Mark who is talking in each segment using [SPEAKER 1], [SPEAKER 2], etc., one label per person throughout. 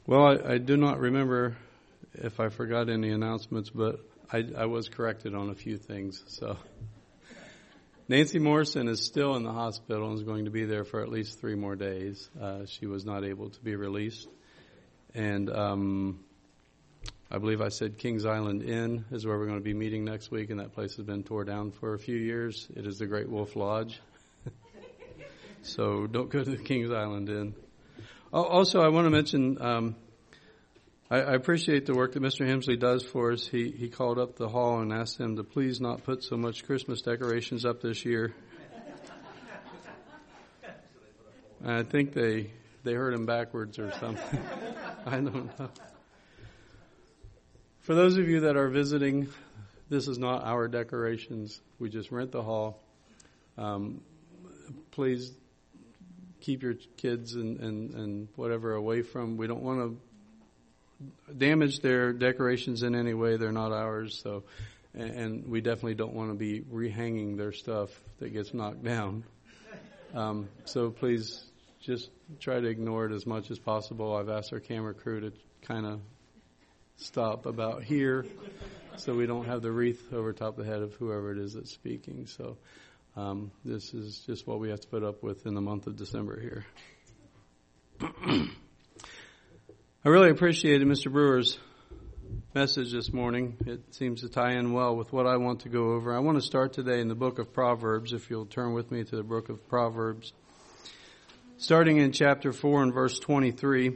[SPEAKER 1] Well, I do not remember if I forgot any announcements, but I was corrected on a few things. So Nancy Morrison is still in the hospital and is going to be there for at least 3 more days. She was not able to be released. And I believe I said Kings Island Inn is where we're going to be meeting next week, and that place has been torn down for a few years. It is the Great Wolf Lodge. So don't go to the Kings Island Inn. Also, I want to mention, I appreciate the work that Mr. Hemsley does for us. He called up the hall and asked them to please not put so much Christmas decorations up this year. And I think they heard him backwards or something. I don't know. For those of you that are visiting, this is not our decorations. We just rent the hall. Please keep your kids and whatever away from. We don't want to damage their decorations in any way. They're not ours. So, and we definitely don't want to be rehanging their stuff that gets knocked down. So please just try to ignore it as much as possible. I've asked our camera crew to kind of stop about here so we don't have the wreath over top the head of whoever it is that's speaking. So this is just what we have to put up with in the month of December here. I really appreciated Mr. Brewer's message this morning. It seems to tie in well with what I want to go over. I want to start today in the book of Proverbs, if you'll turn with me to the book of Proverbs. Starting in chapter 4 and verse 23.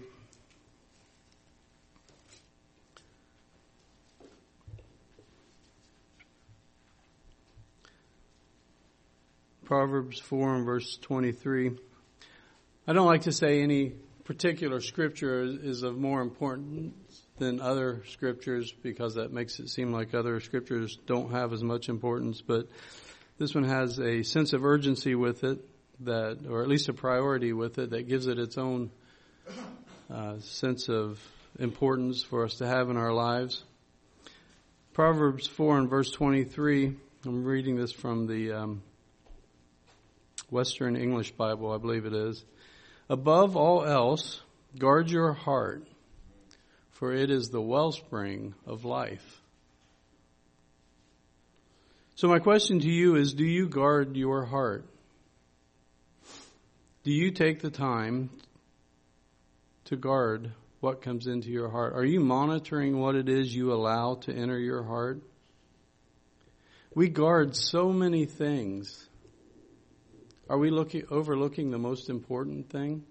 [SPEAKER 1] Proverbs 4 and verse 23. I don't like to say any particular scripture is of more importance than other scriptures because that makes it seem like other scriptures don't have as much importance, but this one has a sense of urgency with it, that, or at least a priority with it, that gives it its own sense of importance for us to have in our lives. Proverbs 4 and verse 23, I'm reading this from the Western English Bible, I believe it is. Above all else, guard your heart, for it is the wellspring of life. So my question to you is, do you guard your heart? Do you take the time to guard what comes into your heart? Are you monitoring what it is you allow to enter your heart? We guard so many things. Are we overlooking the most important thing?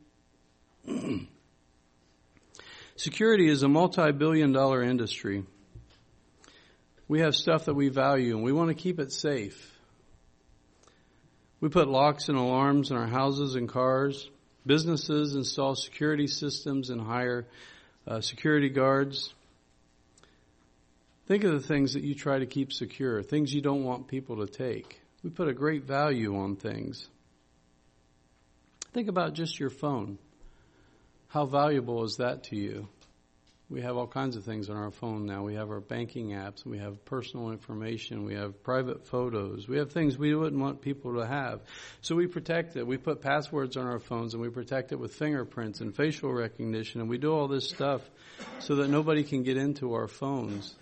[SPEAKER 1] Security is a multi-billion-dollar industry. We have stuff that we value and we want to keep it safe. We put locks and alarms in our houses and cars. Businesses install security systems and hire security guards. Think of the things that you try to keep secure, things you don't want people to take. We put a great value on things. Think about just your phone. How valuable is that to you? We have all kinds of things on our phone now. We have our banking apps. We have personal information. We have private photos. We have things we wouldn't want people to have. So we protect it. We put passwords on our phones and we protect it with fingerprints and facial recognition. And we do all this stuff so that nobody can get into our phones.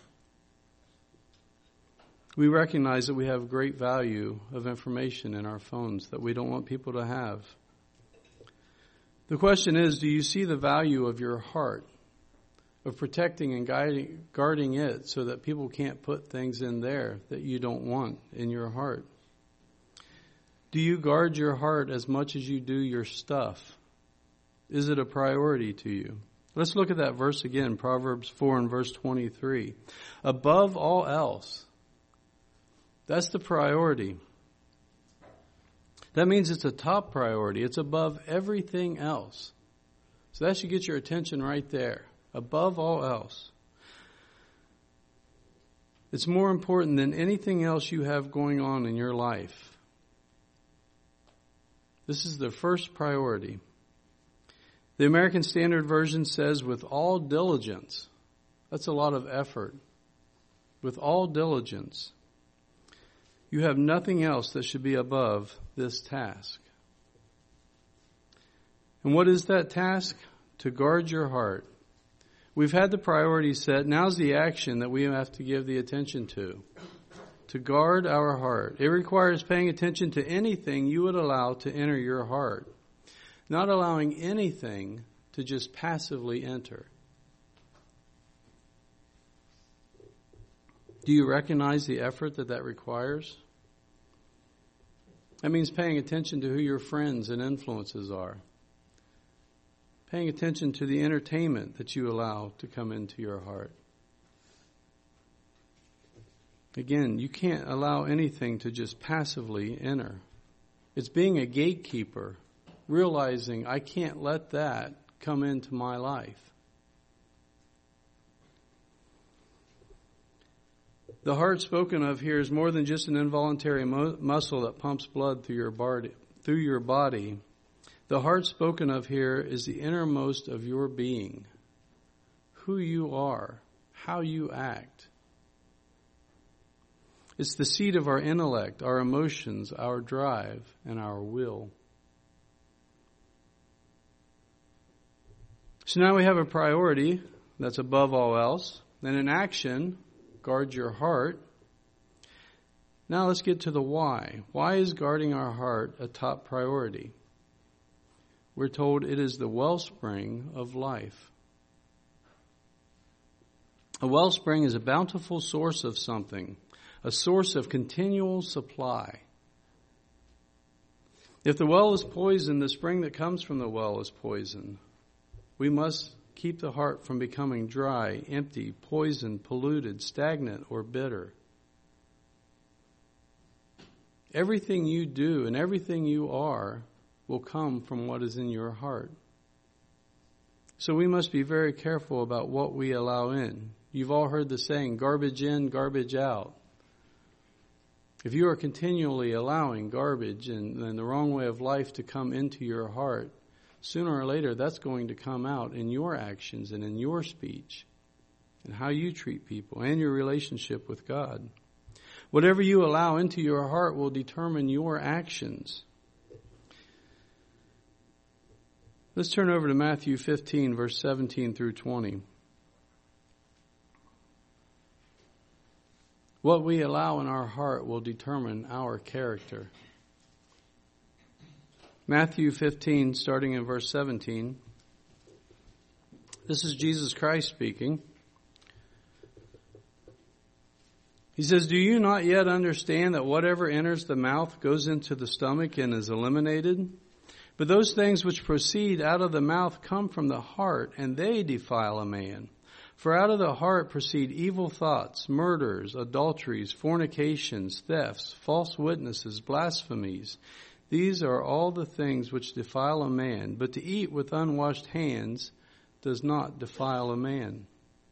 [SPEAKER 1] We recognize that we have great value of information in our phones that we don't want people to have. The question is, do you see the value of your heart, of protecting and guarding it so that people can't put things in there that you don't want in your heart? Do you guard your heart as much as you do your stuff? Is it a priority to you? Let's look at that verse again, Proverbs 4 and verse 23. Above all else, that's the priority. That means it's a top priority. It's above everything else. So that should get your attention right there. Above all else. It's more important than anything else you have going on in your life. This is the first priority. The American Standard Version says, with all diligence. That's a lot of effort. With all diligence. You have nothing else that should be above this task. And what is that task? To guard your heart. We've had the priorities set. Now's the action that we have to give the attention to guard our heart. It requires paying attention to anything you would allow to enter your heart, not allowing anything to just passively enter. Do you recognize the effort that requires? That means paying attention to who your friends and influences are. Paying attention to the entertainment that you allow to come into your heart. Again, you can't allow anything to just passively enter. It's being a gatekeeper, realizing I can't let that come into my life. The heart spoken of here is more than just an involuntary muscle that pumps blood through your body. The heart spoken of here is the innermost of your being, who you are, how you act. It's the seat of our intellect, our emotions, our drive, and our will. So now we have a priority that's above all else. Then an action, guard your heart. Now let's get to the why. Why is guarding our heart a top priority? We're told it is the wellspring of life. A wellspring is a bountiful source of something, a source of continual supply. If the well is poisoned, the spring that comes from the well is poisoned. We must keep the heart from becoming dry, empty, poisoned, polluted, stagnant, or bitter. Everything you do and everything you are will come from what is in your heart. So we must be very careful about what we allow in. You've all heard the saying, garbage in, garbage out. If you are continually allowing garbage and the wrong way of life to come into your heart, sooner or later that's going to come out in your actions and in your speech and how you treat people and your relationship with God. Whatever you allow into your heart will determine your actions. Let's turn over to Matthew 15, verse 17 through 20. What we allow in our heart will determine our character. Matthew 15, starting in verse 17. This is Jesus Christ speaking. He says, "Do you not yet understand that whatever enters the mouth goes into the stomach and is eliminated? But those things which proceed out of the mouth come from the heart, and they defile a man. For out of the heart proceed evil thoughts, murders, adulteries, fornications, thefts, false witnesses, blasphemies. These are all the things which defile a man. But to eat with unwashed hands does not defile a man."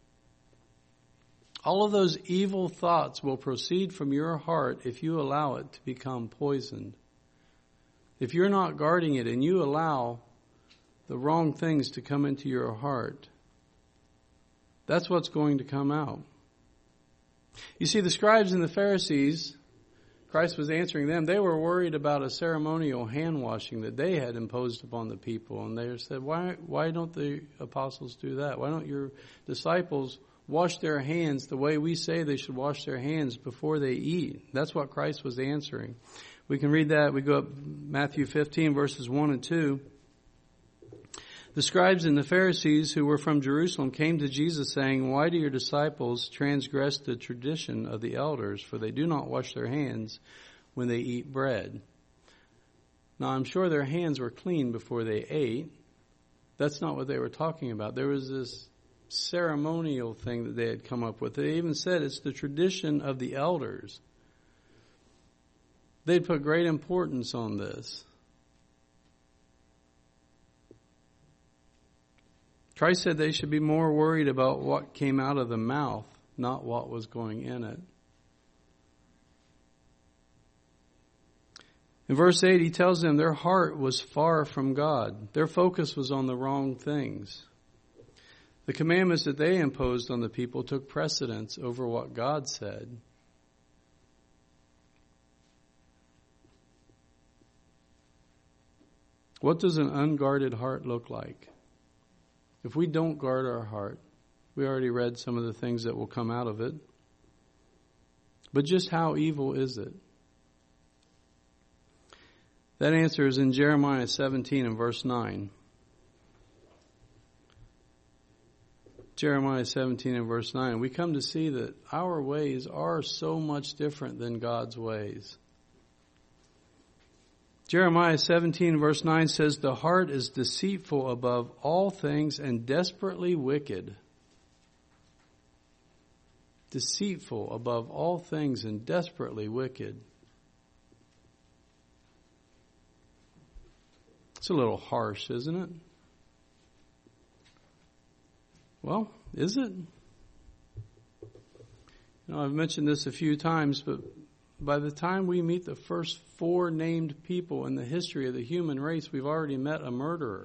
[SPEAKER 1] All of those evil thoughts will proceed from your heart if you allow it to become poisoned. If you're not guarding it and you allow the wrong things to come into your heart, that's what's going to come out. You see, the scribes and the Pharisees, Christ was answering them, they were worried about a ceremonial hand washing that they had imposed upon the people. And they said, why don't the apostles do that? Why don't your disciples wash their hands the way we say they should wash their hands before they eat? That's what Christ was answering. We can read that. We go up Matthew 15, verses 1 and 2. The scribes and the Pharisees who were from Jerusalem came to Jesus saying, "Why do your disciples transgress the tradition of the elders? For they do not wash their hands when they eat bread." Now, I'm sure their hands were clean before they ate. That's not what they were talking about. There was this ceremonial thing that they had come up with. They even said it's the tradition of the elders. They'd put great importance on this. Christ said they should be more worried about what came out of the mouth, not what was going in it. In verse 8, he tells them their heart was far from God. Their focus was on the wrong things. The commandments that they imposed on the people took precedence over what God said. What does an unguarded heart look like? If we don't guard our heart, We already read some of the things that will come out of it. But just how evil is it? That answer is in Jeremiah 17 and verse 9. Jeremiah 17 and verse 9. We come to see that our ways are so much different than God's ways. Jeremiah 17 verse 9 says, "The heart is deceitful above all things and desperately wicked." Deceitful above all things and desperately wicked. It's a little harsh, isn't it? Well, is it? I've mentioned this a few times, but by the time we meet the first 4 named people in the history of the human race, we've already met a murderer.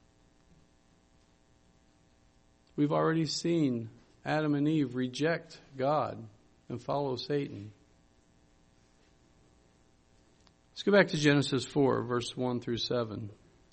[SPEAKER 1] We've already seen Adam and Eve reject God and follow Satan. Let's go back to Genesis 4, verse 1 through 7.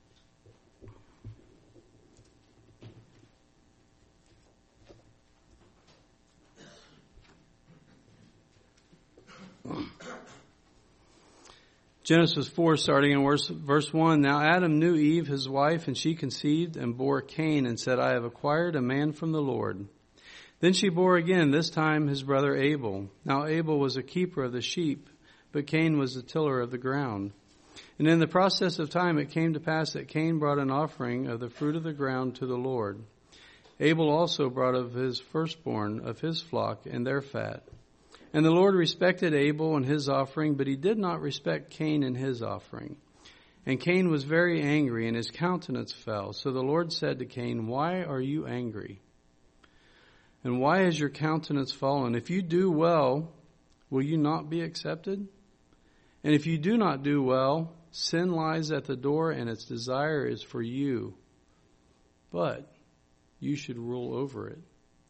[SPEAKER 1] Genesis 4, starting in verse 1. Now Adam knew Eve, his wife, and she conceived and bore Cain and said, I have acquired a man from the Lord. Then she bore again, this time his brother Abel. Now Abel was a keeper of the sheep, but Cain was a tiller of the ground. And in the process of time it came to pass that Cain brought an offering of the fruit of the ground to the Lord. Abel also brought of his firstborn of his flock and their fat. And the Lord respected Abel and his offering, but he did not respect Cain and his offering. And Cain was very angry, and his countenance fell. So the Lord said to Cain, Why are you angry? And why has your countenance fallen? If you do well, will you not be accepted? And if you do not do well, sin lies at the door, and its desire is for you. But you should rule over it.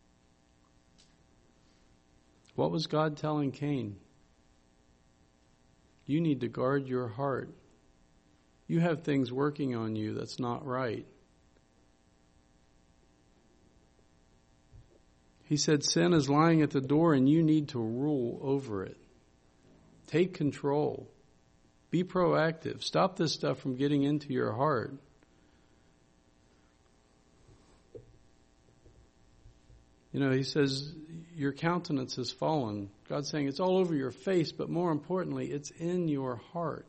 [SPEAKER 1] What was God telling Cain? You need to guard your heart. You have things working on you that's not right. He said sin is lying at the door and you need to rule over it. Take control. Be proactive. Stop this stuff from getting into your heart. He says, your countenance has fallen. God's saying it's all over your face, but more importantly, it's in your heart.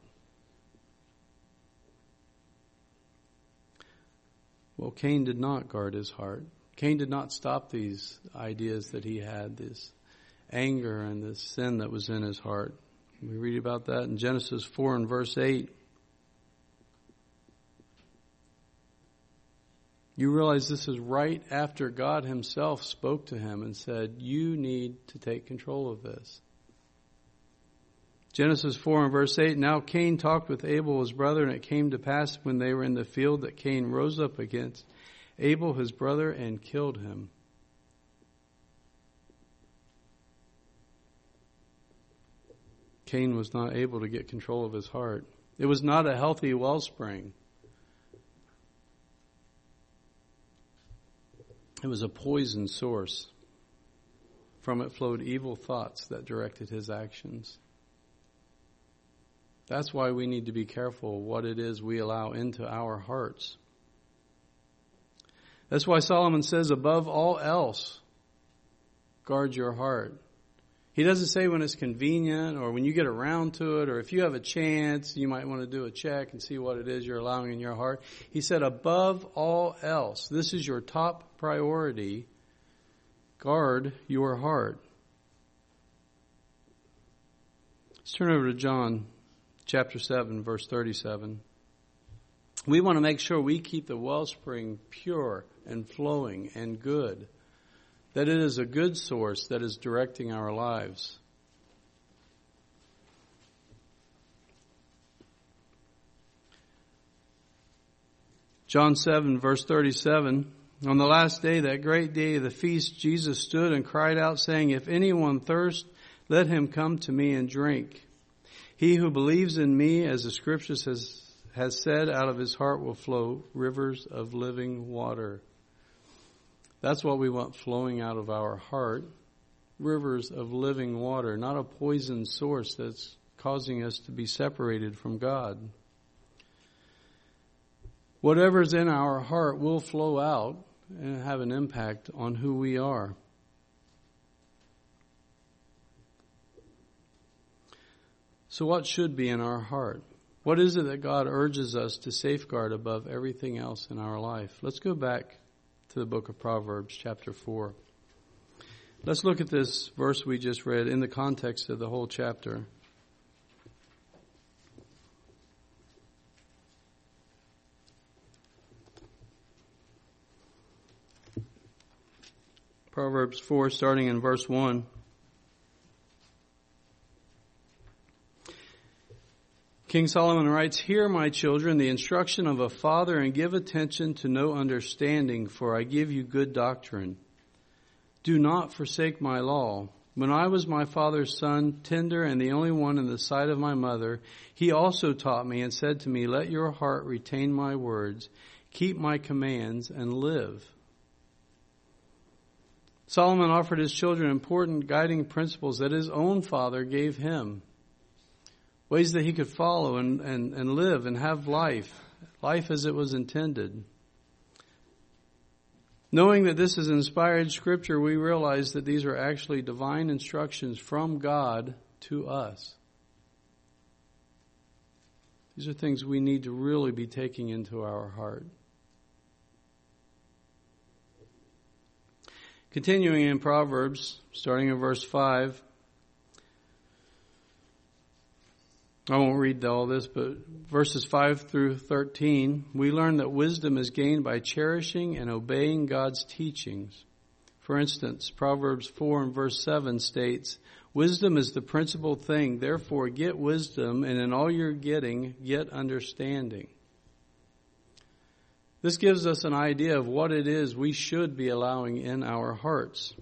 [SPEAKER 1] Well, Cain did not guard his heart. Cain did not stop these ideas that he had, this anger and this sin that was in his heart. We read about that in Genesis 4 and verse 8. You realize this is right after God himself spoke to him and said, you need to take control of this. Genesis 4 and verse 8, Now Cain talked with Abel his brother, and it came to pass when they were in the field that Cain rose up against Abel his brother and killed him. Cain was not able to get control of his heart. It was not a healthy wellspring. It was a poison source. From it flowed evil thoughts that directed his actions. That's why we need to be careful what it is we allow into our hearts. That's why Solomon says, above all else, guard your heart. He doesn't say when it's convenient or when you get around to it or if you have a chance, you might want to do a check and see what it is you're allowing in your heart. He said, above all else, this is your top priority. Guard your heart. Let's turn over to John chapter 7, verse 37. We want to make sure we keep the wellspring pure and flowing and good. That it is a good source that is directing our lives. John 7, verse 37. On the last day, that great day of the feast, Jesus stood and cried out, saying, If anyone thirst, let him come to me and drink. He who believes in me, as the Scriptures has said, out of his heart will flow rivers of living water. That's what we want flowing out of our heart. Rivers of living water, not a poison source that's causing us to be separated from God. Whatever's in our heart will flow out and have an impact on who we are. So what should be in our heart? What is it that God urges us to safeguard above everything else in our life? Let's go back to the book of Proverbs, chapter 4. Let's look at this verse we just read in the context of the whole chapter. Proverbs 4, starting in verse 1. King Solomon writes, "Hear, my children, the instruction of a father, and give attention to know understanding, for I give you good doctrine. Do not forsake my law. When I was my father's son, tender and the only one in the sight of my mother, he also taught me and said to me, let your heart retain my words, keep my commands, and live." Solomon offered his children important guiding principles that his own father gave him. Ways that he could follow and live and have life as it was intended. Knowing that this is inspired scripture, we realize that these are actually divine instructions from God to us. These are things we need to really be taking into our heart. Continuing in Proverbs, starting in verse 5. I won't read all this, but verses 5 through 13, we learn that wisdom is gained by cherishing and obeying God's teachings. For instance, Proverbs 4 and verse 7 states, "Wisdom is the principal thing, therefore get wisdom, and in all you're getting, get understanding." This gives us an idea of what it is we should be allowing in our hearts.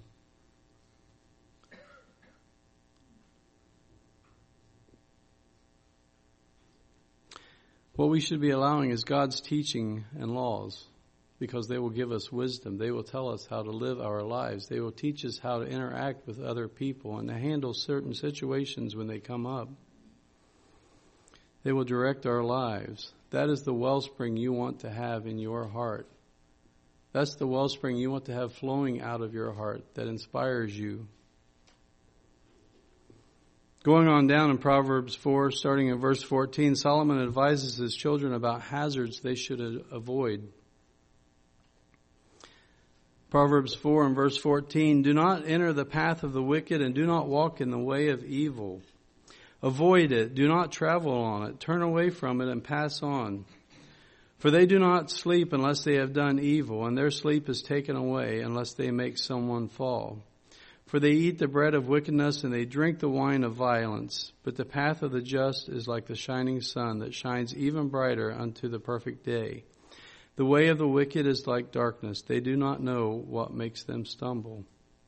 [SPEAKER 1] What we should be allowing is God's teaching and laws, because they will give us wisdom. They will tell us how to live our lives. They will teach us how to interact with other people and to handle certain situations when they come up. They will direct our lives. That is the wellspring you want to have in your heart. That's the wellspring you want to have flowing out of your heart that inspires you. Going on down in Proverbs 4, starting in verse 14, Solomon advises his children about hazards they should avoid. Proverbs 4 and verse 14, "Do not enter the path of the wicked, and do not walk in the way of evil. Avoid it, do not travel on it, turn away from it and pass on. For they do not sleep unless they have done evil, and their sleep is taken away unless they make someone fall. For they eat the bread of wickedness, and they drink the wine of violence. But the path of the just is like the shining sun that shines even brighter unto the perfect day. The way of the wicked is like darkness. They do not know what makes them stumble."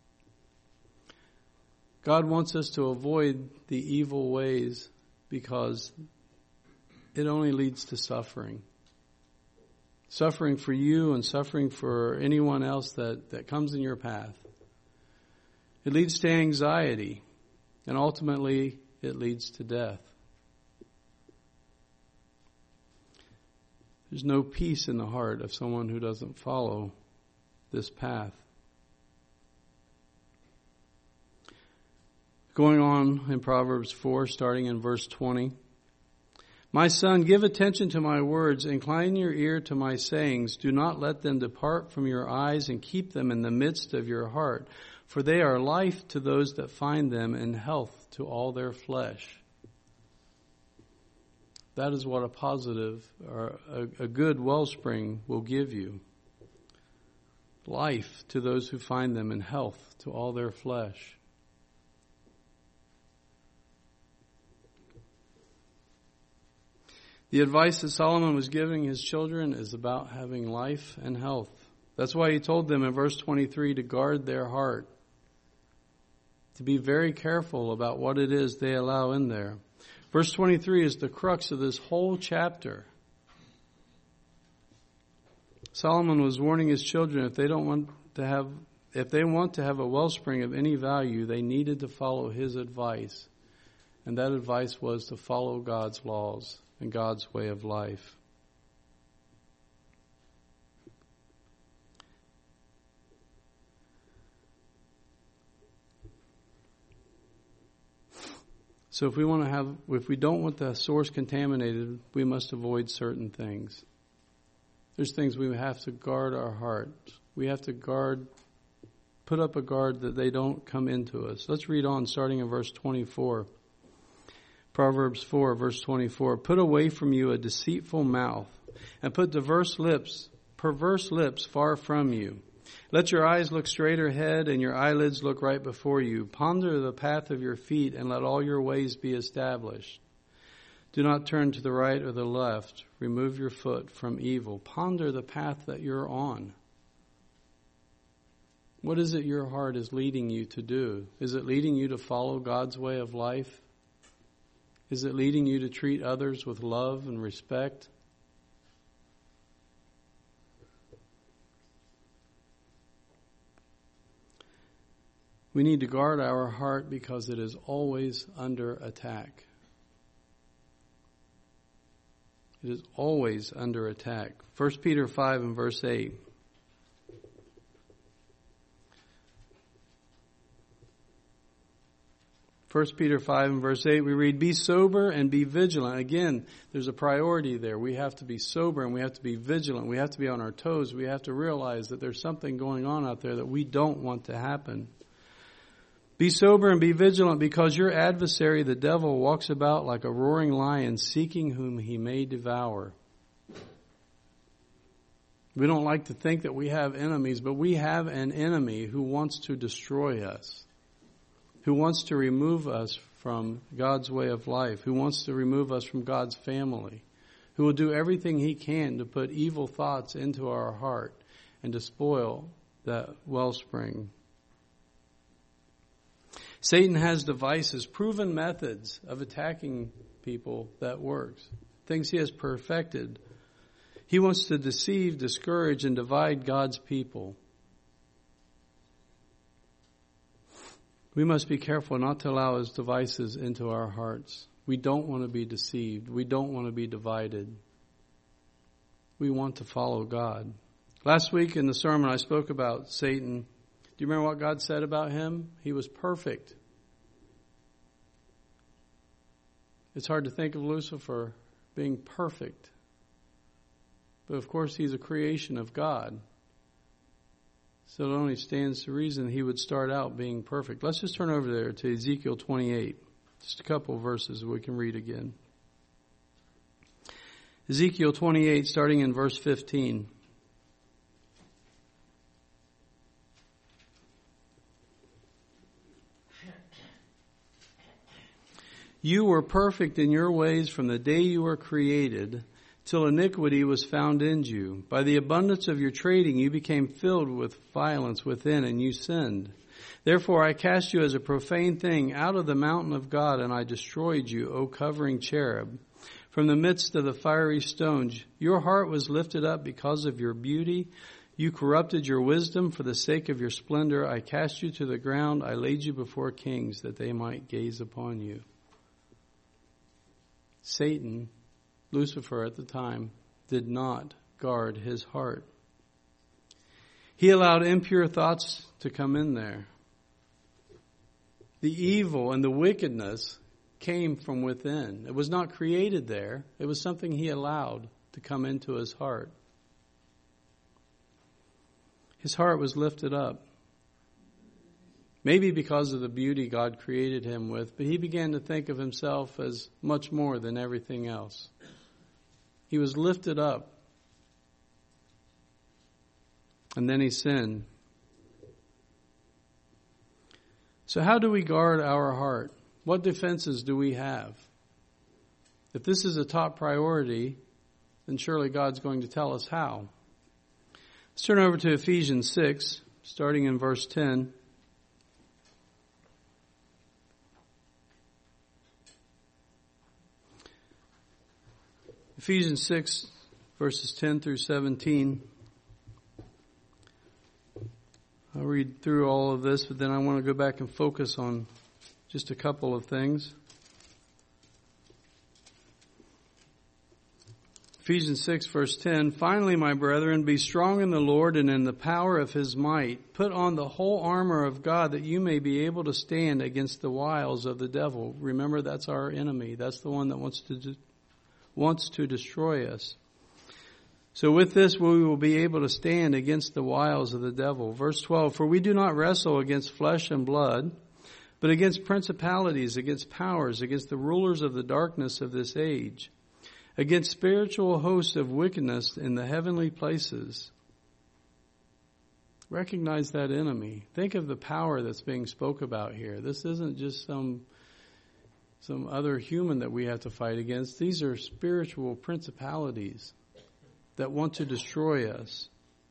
[SPEAKER 1] God wants us to avoid the evil ways because it only leads to suffering. Suffering for you and suffering for anyone else that comes in your path. It leads to anxiety, and ultimately it leads to death. There's no peace in the heart of someone who doesn't follow this path. Going on in Proverbs 4, starting in verse 20. "My son, give attention to my words, incline your ear to my sayings. Do not let them depart from your eyes, and keep them in the midst of your heart. For they are life to those that find them, and health to all their flesh." That is what a positive or a good wellspring will give you. Life to those who find them, and health to all their flesh. The advice that Solomon was giving his children is about having life and health. That's why he told them in verse 23 to guard their heart, to be very careful about what it is they allow in there. Verse 23 is the crux of this whole chapter. Solomon was warning his children, if they don't want if they want to have a wellspring of any value, they needed to follow his advice. And that advice was to follow God's laws and God's way of life. So if we don't want the source contaminated, we must avoid certain things. There's things we have to guard our hearts. We have to put up a guard that they don't come into us. Let's read on, starting in verse 24. Proverbs 4, verse 24. Put away from you a deceitful mouth, and put perverse lips far from you. Let your eyes look straight ahead, and your eyelids look right before you. Ponder the path of your feet, and let all your ways be established. Do not turn to the right or the left. Remove your foot from evil. Ponder the path that you're on. What is it your heart is leading you to do? Is it leading you to follow God's way of life? Is it leading you to treat others with love and respect? We need to guard our heart because it is always under attack. It is always under attack. 1 Peter 5 and verse 8. 1 Peter 5 and verse 8, we read, be sober and be vigilant. Again, there's a priority there. We have to be sober and we have to be vigilant. We have to be on our toes. We have to realize that there's something going on out there that we don't want to happen. Be sober and be vigilant, because your adversary, the devil, walks about like a roaring lion, seeking whom he may devour. We don't like to think that we have enemies, but we have an enemy who wants to destroy us, who wants to remove us from God's way of life, who wants to remove us from God's family, who will do everything he can to put evil thoughts into our heart and to spoil that wellspring. Satan has devices, proven methods of attacking people that works, things he has perfected. He wants to deceive, discourage, and divide God's people. We must be careful not to allow his devices into our hearts. We don't want to be deceived. We don't want to be divided. We want to follow God. Last week in the sermon I spoke about Satan. Do you remember what God said about him? He was perfect. It's hard to think of Lucifer being perfect. But of course he's a creation of God. So it only stands to reason he would start out being perfect. Let's just turn over there to Ezekiel 28. Just a couple of verses we can read again. Ezekiel 28, starting in verse 15. You were perfect in your ways from the day you were created, till iniquity was found in you. By the abundance of your trading you became filled with violence within, and you sinned. Therefore I cast you as a profane thing out of the mountain of God, and I destroyed you, O covering cherub. From the midst of the fiery stones, your heart was lifted up because of your beauty. You corrupted your wisdom for the sake of your splendor. I cast you to the ground. I laid you before kings that they might gaze upon you. Satan, Lucifer at the time, did not guard his heart. He allowed impure thoughts to come in there. The evil and the wickedness came from within. It was not created there. It was something he allowed to come into his heart. His heart was lifted up. Maybe because of the beauty God created him with, but he began to think of himself as much more than everything else. He was lifted up. And then he sinned. So how do we guard our heart? What defenses do we have? If this is a top priority, then surely God's going to tell us how. Let's turn over to Ephesians 6, starting in verse 10. Ephesians 6, verses 10 through 17. I'll read through all of this, but then I want to go back and focus on just a couple of things. Ephesians 6, verse 10, "Finally, my brethren, be strong in the Lord and in the power of His might. Put on the whole armor of God that you may be able to stand against the wiles of the devil." Remember, that's our enemy. That's the one that wants to destroy us. So with this, we will be able to stand against the wiles of the devil. Verse 12, "For we do not wrestle against flesh and blood, but against principalities, against powers, against the rulers of the darkness of this age, against spiritual hosts of wickedness in the heavenly places." Recognize that enemy. Think of the power that's being spoke about here. This isn't just some other human that we have to fight against. These are spiritual principalities that want to destroy us.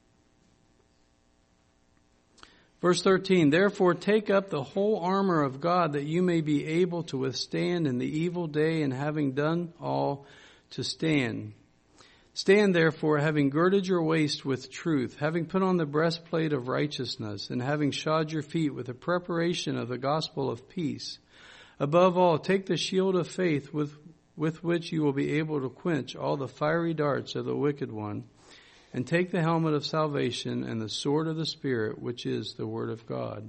[SPEAKER 1] Verse 13, "Therefore take up the whole armor of God that you may be able to withstand in the evil day, and having done all, to stand. Stand therefore, having girded your waist with truth, having put on the breastplate of righteousness, and having shod your feet with the preparation of the gospel of peace. Above all, take the shield of faith with which you will be able to quench all the fiery darts of the wicked one, and take the helmet of salvation and the sword of the Spirit, which is the Word of God."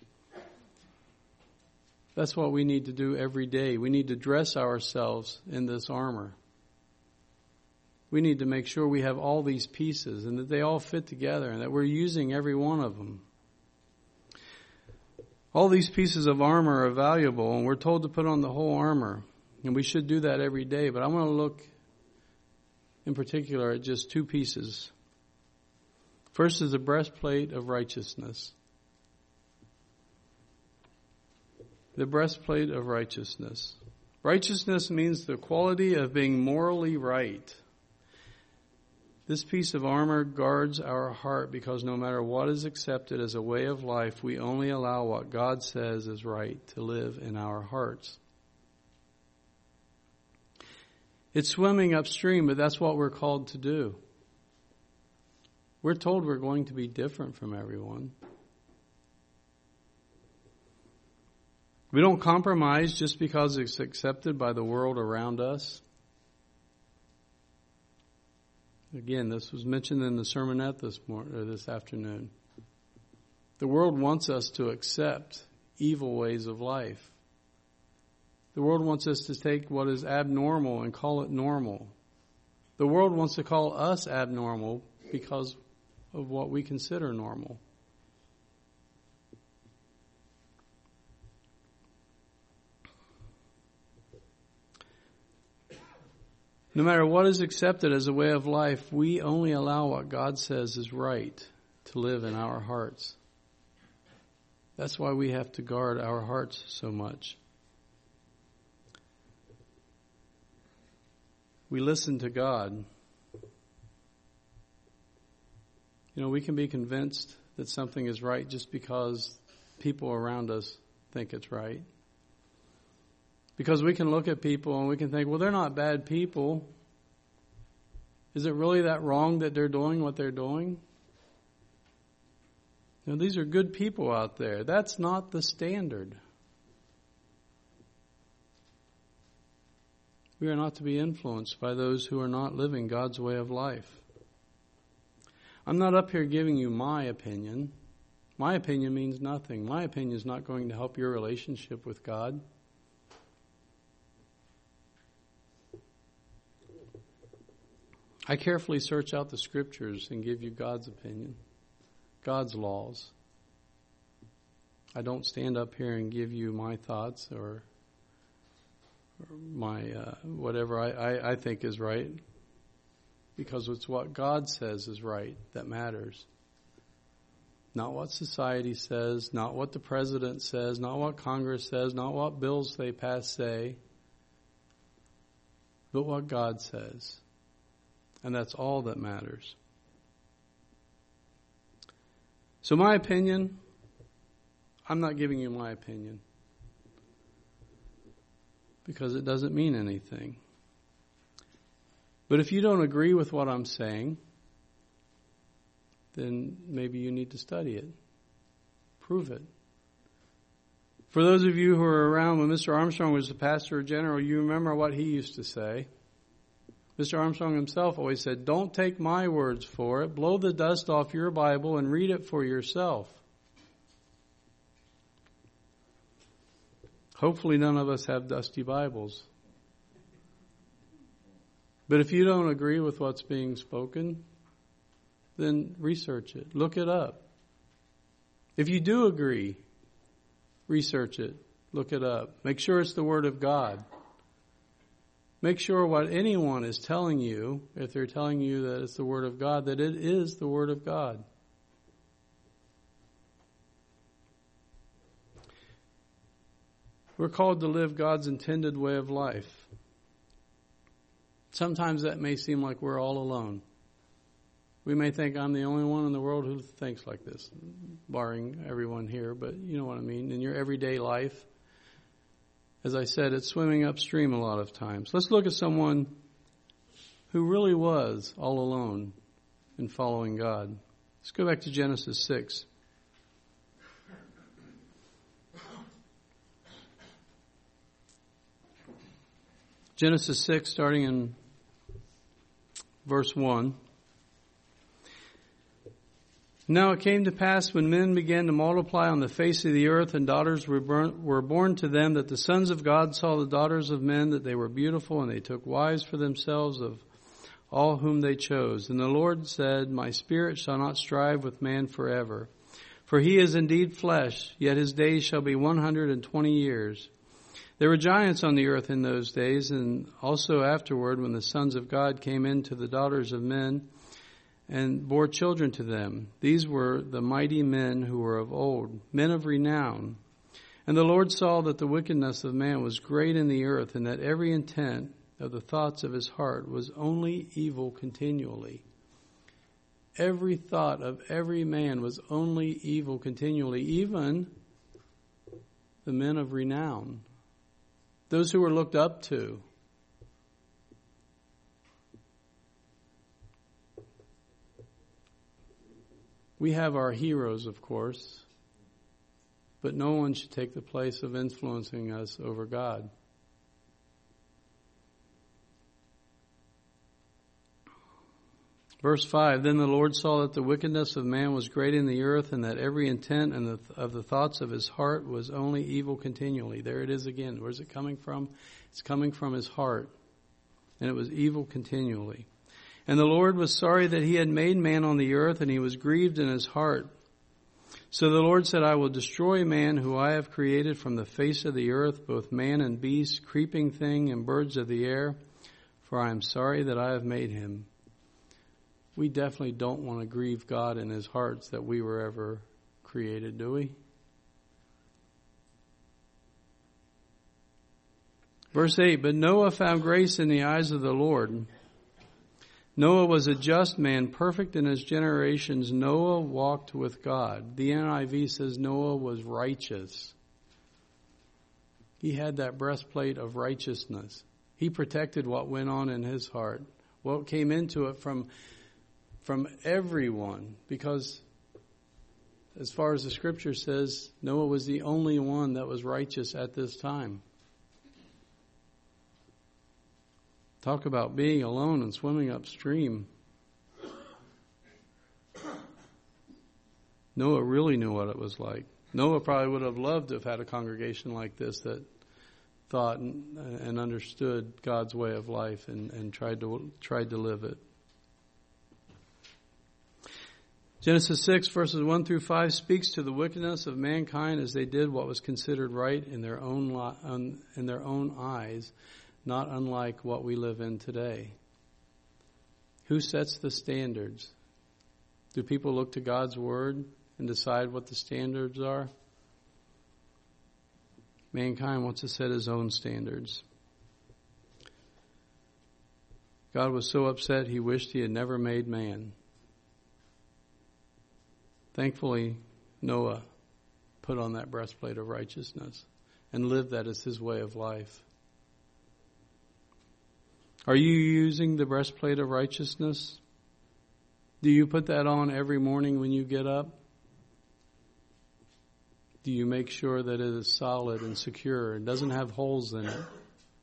[SPEAKER 1] That's what we need to do every day. We need to dress ourselves in this armor. We need to make sure we have all these pieces and that they all fit together and that we're using every one of them. All these pieces of armor are valuable, and we're told to put on the whole armor. And we should do that every day. But I want to look in particular at just two pieces. First is the breastplate of righteousness. The breastplate of righteousness. Righteousness means the quality of being morally right. This piece of armor guards our heart, because no matter what is accepted as a way of life, we only allow what God says is right to live in our hearts. It's swimming upstream, but that's what we're called to do. We're told we're going to be different from everyone. We don't compromise just because it's accepted by the world around us. Again, this was mentioned in the sermonette this afternoon. The world wants us to accept evil ways of life. The world wants us to take what is abnormal and call it normal. The world wants to call us abnormal because of what we consider normal. No matter what is accepted as a way of life, we only allow what God says is right to live in our hearts. That's why we have to guard our hearts so much. We listen to God. You know, we can be convinced that something is right just because people around us think it's right. Because we can look at people and we can think, well, they're not bad people. Is it really that wrong that they're doing what they're doing? You know, these are good people out there. That's not the standard. We are not to be influenced by those who are not living God's way of life. I'm not up here giving you my opinion. My opinion means nothing. My opinion is not going to help your relationship with God. I carefully search out the scriptures and give you God's opinion, God's laws. I don't stand up here and give you my thoughts or my whatever I think is right, because it's what God says is right that matters. Not what society says, not what the president says, not what Congress says, not what bills they pass say, but what God says. And that's all that matters. So my opinion, I'm not giving you my opinion, because it doesn't mean anything. But if you don't agree with what I'm saying, then maybe you need to study it. Prove it. For those of you who are around when Mr. Armstrong was the pastor general, you remember what he used to say. Mr. Armstrong himself always said, don't take my words for it. Blow the dust off your Bible and read it for yourself. Hopefully none of us have dusty Bibles. But if you don't agree with what's being spoken, then research it. Look it up. If you do agree, research it. Look it up. Make sure it's the Word of God. Make sure what anyone is telling you, if they're telling you that it's the Word of God, that it is the Word of God. We're called to live God's intended way of life. Sometimes that may seem like we're all alone. We may think I'm the only one in the world who thinks like this, barring everyone here, but you know what I mean. In your everyday life, as I said, it's swimming upstream a lot of times. Let's look at someone who really was all alone in following God. Let's go back to Genesis 6. Genesis 6, starting in verse 1. Now it came to pass when men began to multiply on the face of the earth and daughters were born to them, that the sons of God saw the daughters of men, that they were beautiful, and they took wives for themselves of all whom they chose. And the Lord said, my spirit shall not strive with man forever. For he is indeed flesh, yet his days shall be 120 years. There were giants on the earth in those days, and also afterward, when the sons of God came in to the daughters of men and bore children to them. These were the mighty men who were of old, men of renown. And the Lord saw that the wickedness of man was great in the earth, and that every intent of the thoughts of his heart was only evil continually. Every thought of every man was only evil continually, even the men of renown. Those who were looked up to. We have our heroes, of course, but no one should take the place of influencing us over God. Verse 5, then the Lord saw that the wickedness of man was great in the earth, and that every intent of the thoughts of his heart was only evil continually. There it is again. Where's it coming from? It's coming from his heart. And it was evil continually. And the Lord was sorry that he had made man on the earth, and he was grieved in his heart. So the Lord said, I will destroy man who I have created from the face of the earth, both man and beast, creeping thing and birds of the air, for I am sorry that I have made him. We definitely don't want to grieve God in his hearts that we were ever created, do we? Verse 8, but Noah found grace in the eyes of the Lord. Noah was a just man, perfect in his generations. Noah walked with God. The NIV says Noah was righteous. He had that breastplate of righteousness. He protected what went on in his heart, what came into it from everyone, because as far as the scripture says, Noah was the only one that was righteous at this time. Talk about being alone and swimming upstream. Noah really knew what it was like. Noah probably would have loved to have had a congregation like this that thought and understood God's way of life and tried to live it. Genesis 6, verses 1 through 5 speaks to the wickedness of mankind as they did what was considered right in their own eyes, not unlike what we live in today. Who sets the standards? Do people look to God's Word and decide what the standards are? Mankind wants to set his own standards. God was so upset he wished he had never made man. Thankfully, Noah put on that breastplate of righteousness and lived that as his way of life. Are you using the breastplate of righteousness? Do you put that on every morning when you get up? Do you make sure that it is solid and secure and doesn't have holes in it?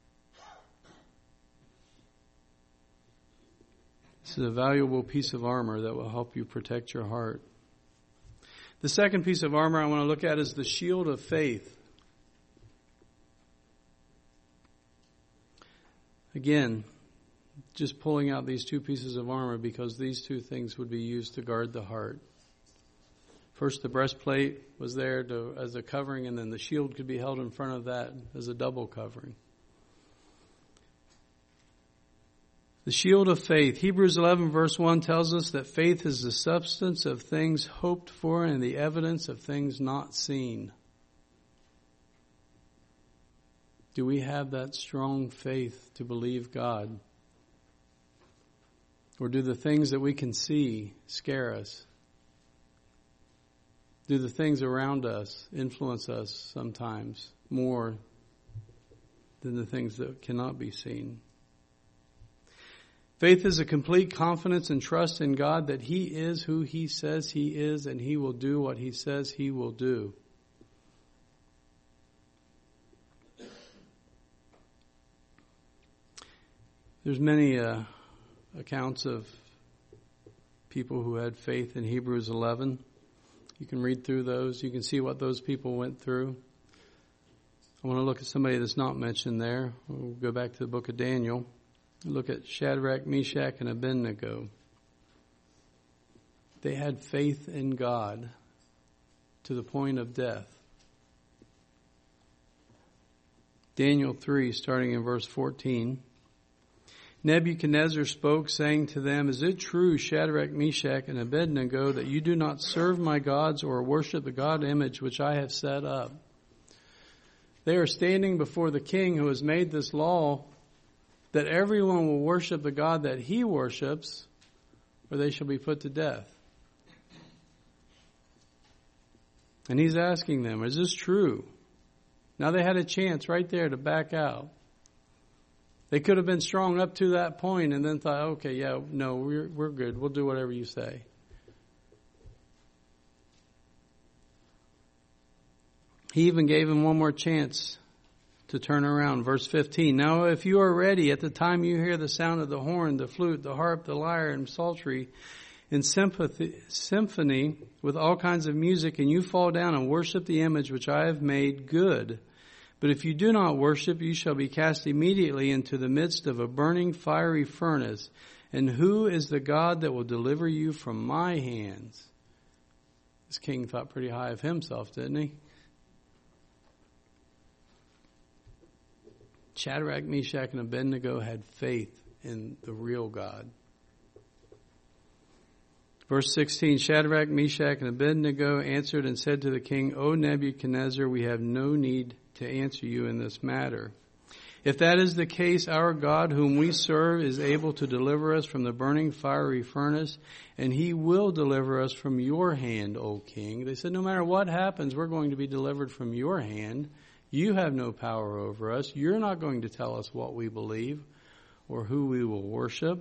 [SPEAKER 1] This is a valuable piece of armor that will help you protect your heart. The second piece of armor I want to look at is the shield of faith. Again, just pulling out these two pieces of armor because these two things would be used to guard the heart. First, the breastplate was there as a covering, and then the shield could be held in front of that as a double covering. The shield of faith. Hebrews 11 verse 1 tells us that faith is the substance of things hoped for and the evidence of things not seen. Do we have that strong faith to believe God? Or do the things that we can see scare us? Do the things around us influence us sometimes more than the things that cannot be seen? Faith is a complete confidence and trust in God that He is who He says He is and He will do what He says He will do. There's many accounts of people who had faith in Hebrews 11. You can read through those. You can see what those people went through. I want to look at somebody that's not mentioned there. We'll go back to the book of Daniel. Look at Shadrach, Meshach, and Abednego. They had faith in God to the point of death. Daniel 3, starting in verse 14. Nebuchadnezzar spoke, saying to them, "Is it true, Shadrach, Meshach, and Abednego, that you do not serve my gods or worship the god image which I have set up?" They are standing before the king who has made this law that everyone will worship the God that he worships, or they shall be put to death. And he's asking them, is this true? Now they had a chance right there to back out. They could have been strong up to that point and then thought, okay, yeah, no, we're good. We'll do whatever you say. He even gave him one more chance to turn around. Verse 15. Now if you are ready at the time you hear the sound of the horn, the flute, the harp, the lyre, and psaltery, in symphony with all kinds of music, and you fall down and worship the image which I have made, good. But if you do not worship, you shall be cast immediately into the midst of a burning fiery furnace. And who is the God that will deliver you from my hands? This king thought pretty high of himself, didn't he? Shadrach, Meshach, and Abednego had faith in the real God. Verse 16, Shadrach, Meshach, and Abednego answered and said to the king, O Nebuchadnezzar, we have no need to answer you in this matter. If that is the case, our God whom we serve is able to deliver us from the burning fiery furnace, and he will deliver us from your hand, O king. They said, no matter what happens, we're going to be delivered from your hand. You have no power over us. You're not going to tell us what we believe or who we will worship.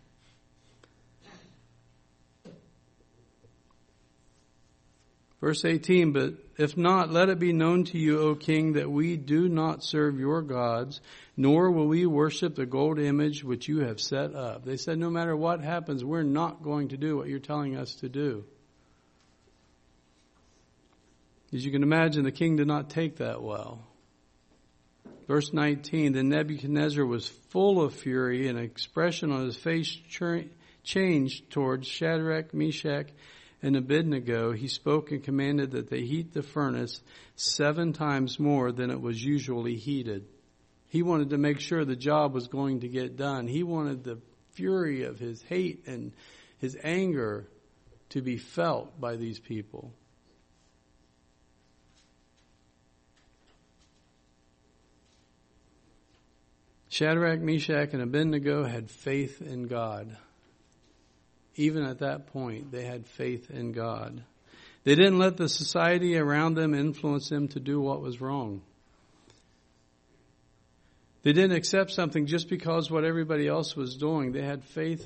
[SPEAKER 1] Verse 18, but if not, let it be known to you, O king, that we do not serve your gods, nor will we worship the gold image which you have set up. They said, no matter what happens, we're not going to do what you're telling us to do. As you can imagine, the king did not take that well. Verse 19, then Nebuchadnezzar was full of fury, and an expression on his face changed towards Shadrach, Meshach, and Abednego. He spoke and commanded that they heat the furnace 7 times more than it was usually heated. He wanted to make sure the job was going to get done. He wanted the fury of his hate and his anger to be felt by these people. Shadrach, Meshach, and Abednego had faith in God. Even at that point, they had faith in God. They didn't let the society around them influence them to do what was wrong. They didn't accept something just because what everybody else was doing. They had faith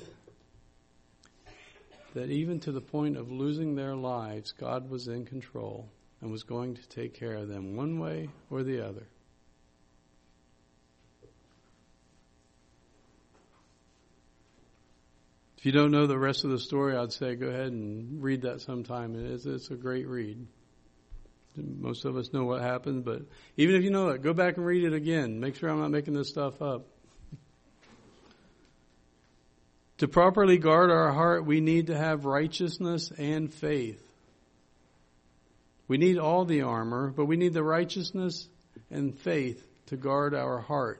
[SPEAKER 1] that even to the point of losing their lives, God was in control. and was going to take care of them one way or the other. If you don't know the rest of the story, I'd say go ahead and read that sometime. It's a great read. Most of us know what happened, but even if you know it, go back and read it again. Make sure I'm not making this stuff up. To properly guard our heart, we need to have righteousness and faith. We need all the armor, but we need the righteousness and faith to guard our heart.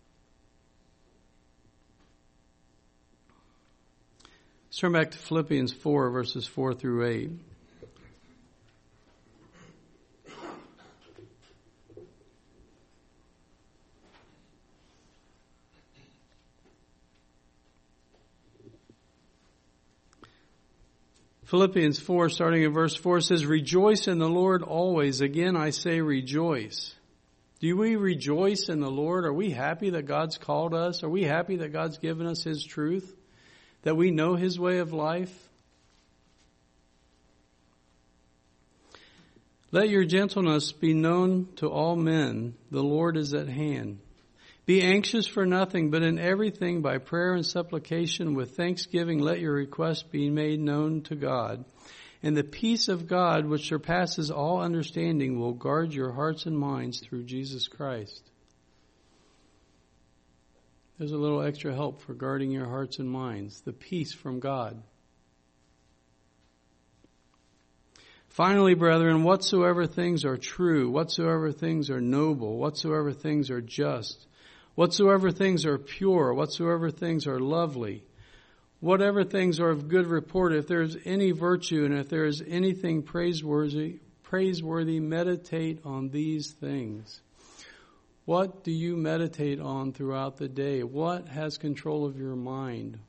[SPEAKER 1] Let's turn back to Philippians 4, verses 4 through 8. Philippians 4, starting in verse 4, says, "Rejoice in the Lord always. Again, I say rejoice." Do we rejoice in the Lord? Are we happy that God's called us? Are we happy that God's given us His truth? That we know His way of life? Let your gentleness be known to all men. The Lord is at hand. Be anxious for nothing, but in everything by prayer and supplication with thanksgiving let your requests be made known to God. And the peace of God, which surpasses all understanding, will guard your hearts and minds through Jesus Christ. There's a little extra help for guarding your hearts and minds. The peace from God. Finally, brethren, whatsoever things are true, whatsoever things are noble, whatsoever things are just, whatsoever things are pure, whatsoever things are lovely, whatever things are of good report, if there is any virtue and if there is anything praiseworthy, meditate on these things. What do you meditate on throughout the day? What has control of your mind?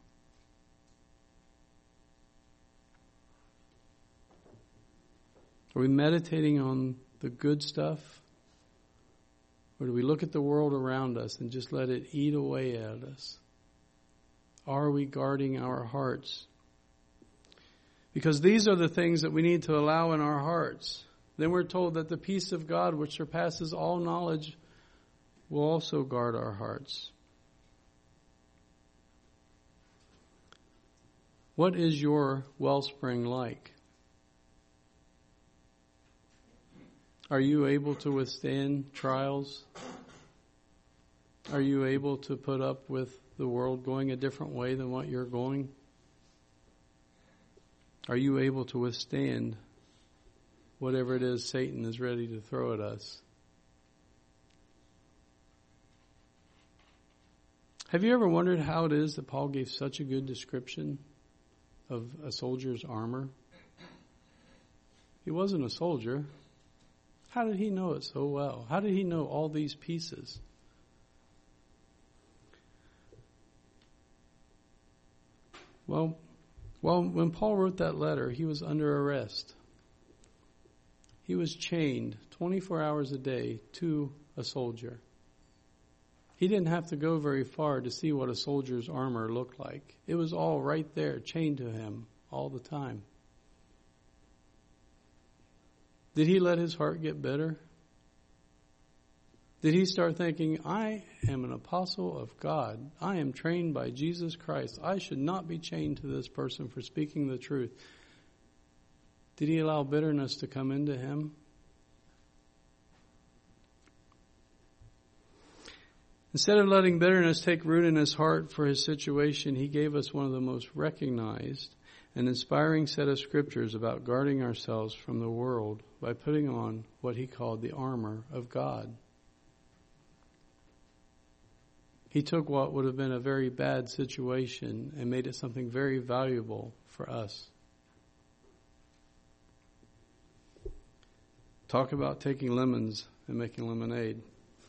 [SPEAKER 1] Are we meditating on the good stuff? Or do we look at the world around us and just let it eat away at us? Are we guarding our hearts? Because these are the things that we need to allow in our hearts. Then we're told that the peace of God, which surpasses all knowledge, will also guard our hearts. What is your wellspring like? Are you able to withstand trials? Are you able to put up with the world going a different way than what you're going? Are you able to withstand whatever it is Satan is ready to throw at us? Have you ever wondered how it is that Paul gave such a good description of a soldier's armor? He wasn't a soldier. How did he know it so well? How did he know all these pieces? Well, when Paul wrote that letter, he was under arrest. He was chained 24 hours a day to a soldier. He didn't have to go very far to see what a soldier's armor looked like. It was all right there, chained to him all the time. Did he let his heart get bitter? Did he start thinking, I am an apostle of God. I am trained by Jesus Christ. I should not be chained to this person for speaking the truth. Did he allow bitterness to come into him? Instead of letting bitterness take root in his heart for his situation, he gave us one of the most recognized and inspiring set of scriptures about guarding ourselves from the world by putting on what he called the armor of God. He took what would have been a very bad situation and made it something very valuable for us. Talk about taking lemons and making lemonade.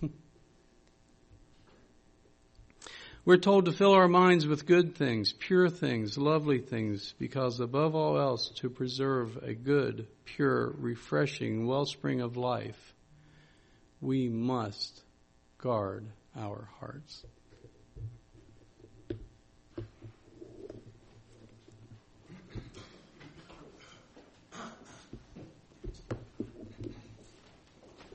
[SPEAKER 1] We're told to fill our minds with good things, pure things, lovely things, because above all else, to preserve a good, pure, refreshing wellspring of life, we must guard our hearts.